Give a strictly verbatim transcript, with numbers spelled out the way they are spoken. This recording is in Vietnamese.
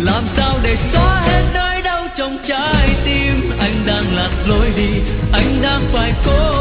làm sao để xóa hết nỗi đau trong trái tim. Anh đang lạc lối đi, anh đang phải cố